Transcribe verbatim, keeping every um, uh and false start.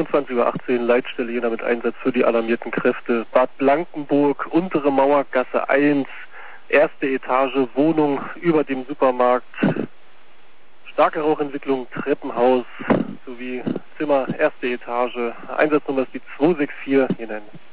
einundzwanzig Uhr achtzehn, Leitstelle Jena mit Einsatz für die alarmierten Kräfte. Bad Blankenburg, untere Mauergasse eins, erste Etage, Wohnung über dem Supermarkt. Starke Rauchentwicklung, Treppenhaus sowie Zimmer, erste Etage. Einsatznummer ist die zwei sechs vier, Jena.